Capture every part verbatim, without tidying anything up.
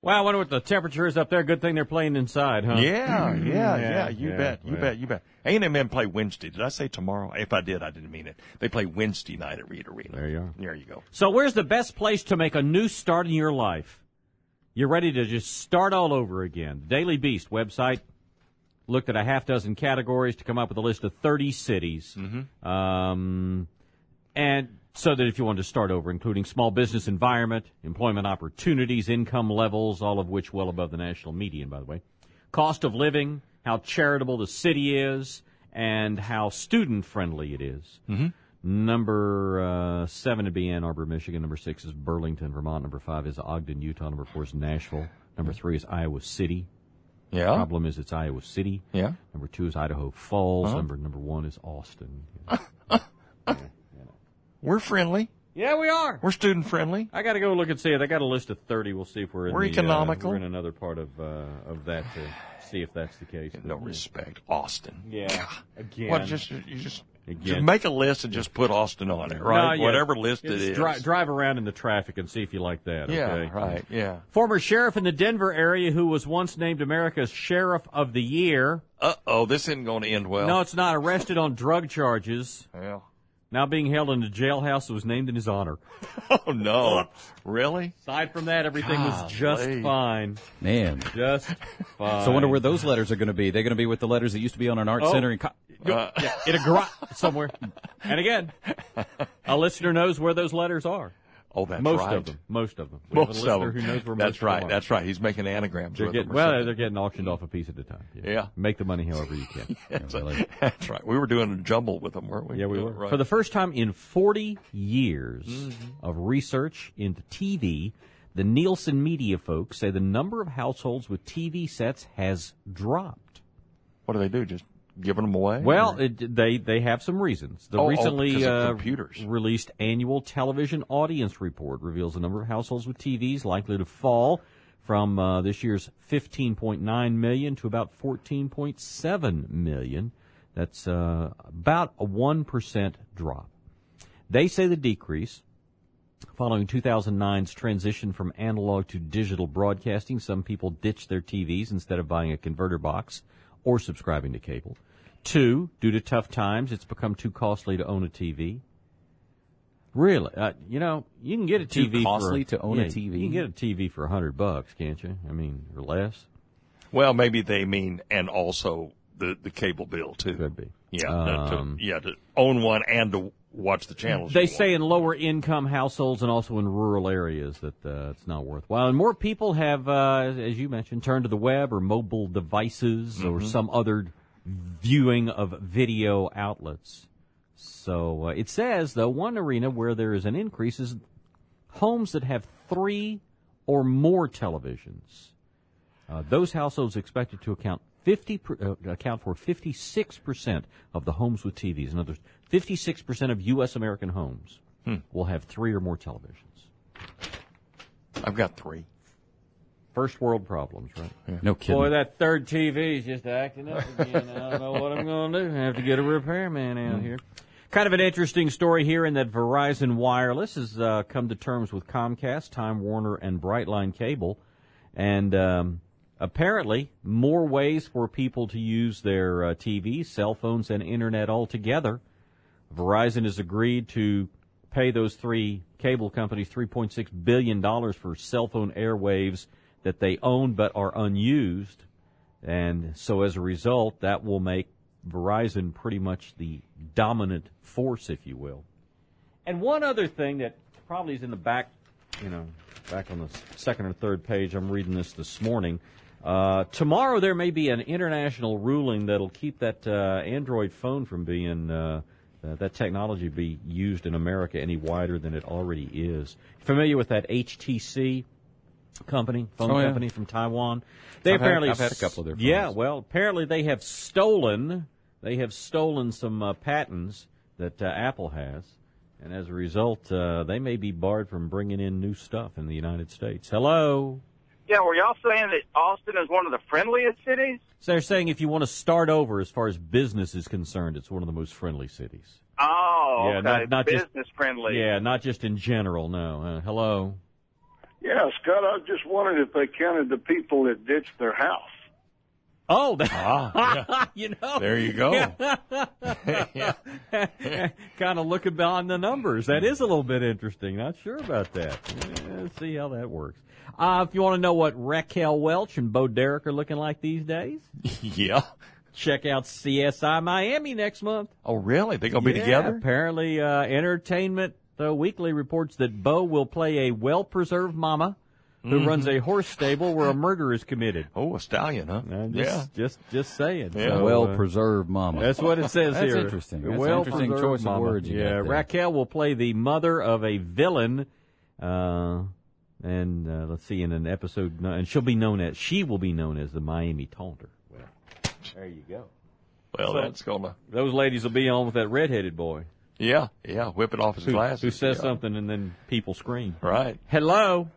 Well, I wonder what the temperature is up there. Good thing they're playing inside, huh? Yeah, yeah, yeah. You yeah, bet, you well. bet, you bet. A and M play Wednesday. Did I say tomorrow? If I did, I didn't mean it. They play Wednesday night at Reed Arena. There you are. There you go. So where's the best place to make a new start in your life? You're ready to just start all over again. Daily Beast website looked at a half dozen categories to come up with a list of thirty cities. Mm-hmm. Um, and so that if you wanted to start over, including small business environment, employment opportunities, income levels, all of which well above the national median, by the way, cost of living, how charitable the city is, and how student-friendly it is. Mm-hmm. Number uh, seven would be Ann Arbor, Michigan. Number six is Burlington, Vermont. Number five is Ogden, Utah. Number four is Nashville. Number three is Iowa City. Yeah. Problem is it's Iowa City. Yeah. Number two is Idaho Falls. Uh-huh. Number number one is Austin. We're friendly. Yeah, we are. We're student friendly. I got to go look and see it. I got a list of thirty. We'll see if we're in We're the, economical. Uh, we're in another part of uh, of that to see if that's the case. No respect, Austin. Yeah. Again. What? Just you just. Again. Just make a list and just put Austin on it, right? No, yeah. Whatever list Just it is. Dri- drive around in the traffic and see if you like that. Yeah, okay? right. Yeah. Former sheriff in the Denver area who was once named America's Sheriff of the Year. Uh oh, this isn't going to end well. No, it's not. Arrested on drug charges. Well. Now being held in a jailhouse that was named in his honor. Oh no! Really? Aside from that, everything was just Golly. fine. Man. Just fine. So I wonder where those letters are going to be. They're going to be with the letters that used to be on an art Oh. center. In co- Uh, yeah, in a garage somewhere. And again, a listener knows where those letters are. Oh, that's most right. of them. Most of them. We have a Most listener of them. who knows where That's most of right. them are. That's right. He's making anagrams They're with getting, them. or well, something. they're getting auctioned off a piece at a time. Yeah. Make the money however you can. That's, that's right. We were doing a jumble with them, weren't we? Yeah, we were. Right. For the first time in forty years Mm-hmm. of research into T V, the Nielsen media folks say the number of households with T V sets has dropped. What do they do? Just giving them away? Well, or- it, they they have some reasons. The Oh, oh, recently because of uh, computers. released annual television audience report reveals the number of households with T Vs likely to fall from uh, this year's fifteen point nine million to about fourteen point seven million. That's uh, about a one percent drop. They say the decrease following two thousand nine's transition from analog to digital broadcasting. Some people ditched their T Vs instead of buying a converter box or subscribing to cable. Two, due to tough times, it's become too costly to own a T V. Really? Uh, you know, you can get a Too T V costly for, to own yeah, a T V? You can get a T V for a hundred bucks, can't you? I mean, or less. well, maybe they mean, and also the, the cable bill, too. Could be. Yeah, Um, to, yeah, to own one and to watch the channels. They you say want. in lower income households and also in rural areas that uh, it's not worthwhile. And more people have, uh, as you mentioned, turned to the web or mobile devices Mm-hmm. or some other viewing of video outlets. So uh, it says, though, one arena where there is an increase is homes that have three or more televisions. Uh, those households expected to account fifty per, uh, account for fifty-six percent of the homes with T Vs. In other words, fifty-six percent of U S American homes Hmm. will have three or more televisions. I've got three. First world problems, right? No kidding. Boy, that third T V is just acting up again. I don't know what I'm going to do. I have to get a repairman out here. Kind of an interesting story here in that Verizon Wireless has uh, come to terms with Comcast, Time Warner, and Brightline Cable. And um, apparently more ways for people to use their uh, T Vs, cell phones, and Internet altogether. Verizon has agreed to pay those three cable companies three point six billion dollars for cell phone airwaves that they own but are unused. And so as a result, that will make Verizon pretty much the dominant force, if you will. And one other thing that probably is in the back, you know, back on the second or third page, I'm reading this this morning. Uh, tomorrow there may be an international ruling that'll keep that uh, Android phone from being, uh, uh, that technology be used in America any wider than it already is. Familiar with that H T C company, phone Oh, yeah. company from Taiwan? They I've had- apparently I've had a couple of their Yeah, phones. well, apparently they have stolen, they have stolen some uh, patents that uh, Apple has. And as a result, uh, they may be barred from bringing in new stuff in the United States. Hello? Yeah, were y'all saying that Austin is one of the friendliest cities? So they're saying if you want to start over as far as business is concerned, it's one of the most friendly cities. Oh, Yeah, okay. not- not just- Business friendly. Yeah, not just in general, no. Uh, hello? Yeah, Scott, I was just wondering if they counted the people that ditched their house. Oh, that, Ah, yeah. you know. There you go. Kind of looking beyond the numbers. That is a little bit interesting. Not sure about that. Yeah, let's see how that works. Uh, if you want to know what Raquel Welch and Bo Derek are looking like these days, Yeah. check out C S I Miami next month. Oh, really? They gonna be Yeah, together? Apparently, uh, Entertainment uh, Weekly reports that Bo will play a well-preserved mama who runs a horse stable where a murder is committed. Oh, a stallion, huh? Uh, just, yeah. just, just saying. Yeah. So, uh, Well-preserved mama. That's what it says That's here. interesting. That's an Well-preserved interesting choice of mama. words you Yeah, got there. Raquel will play the mother of a villain, uh, and uh, let's see, in an episode, and she'll be known as she will be known as the Miami Taunter. Well, there you go. Well, So- that's gonna. Those ladies will be on with that redheaded boy Yeah, yeah. Whip it off his who, glasses. who says yeah. something and then people scream. Right. Hello.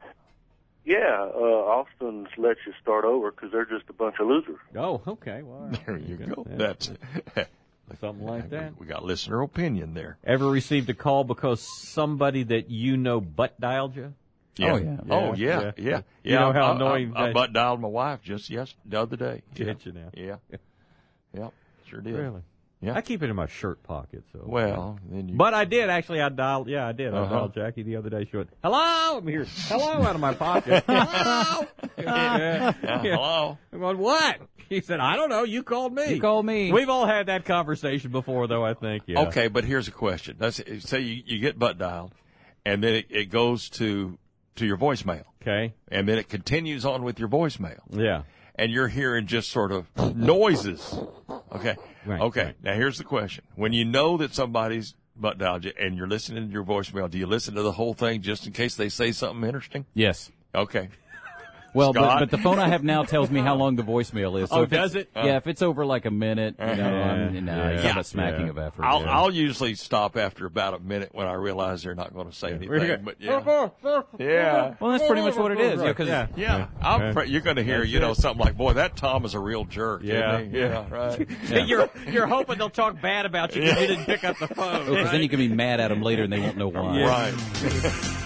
Yeah, uh, Austin's let you start over because they're just a bunch of losers. Oh, okay. Well, There you go. Yeah. That's something like that. we got listener opinion there. Ever received a call because somebody that you know butt dialed you? Oh, yeah. Oh, Yeah, yeah. yeah. Yeah. Yeah. You know how I, annoying I, I, that- butt dialed my wife just yes the other day. Yeah. Did you now? Yeah. Yeah. Sure did. Really? Yeah. I keep it in my shirt pocket. So. Well, then you. But I did actually. I dialed. Yeah, I did. I Uh-huh. dialed Jackie the other day. She went, "Hello." I'm here. Hello out of my pocket. Hello. yeah. Yeah, hello. I'm going, what? He said, I don't know. You called me. You called me. We've all had that conversation before, though. I think. Yeah. Okay, but here's a question. Let's say you, you get butt dialed, and then it, it goes to to your voicemail, Okay. and then it continues on with your voicemail, Yeah. and you're hearing just sort of noises. Okay. Right, okay. right. Now here's the question: when you know that somebody's butt dialed you, and you're listening to your voicemail, do you listen to the whole thing just in case they say something interesting? Yes. Okay. Well, but, Scott? but the phone I have now tells me how long the voicemail is. So Oh, if it's- does it? Yeah, if it's over like a minute, you know, Yeah, I'm, no, yeah, it's not a smacking yeah. of effort. I'll, yeah. I'll usually stop after about a minute when I realize they're not going to say anything. But yeah, yeah, Well, that's pretty much what it is. Yeah, 'cause- yeah. yeah. I'm pre- you're going to hear, That's you know, it. something like, "Boy, that Tom is a real jerk." Yeah, isn't he? yeah. yeah, right. You're you're hoping they'll talk bad about you because you didn't pick up the phone. Because right? then you can be mad at them later and they won't know why. Right.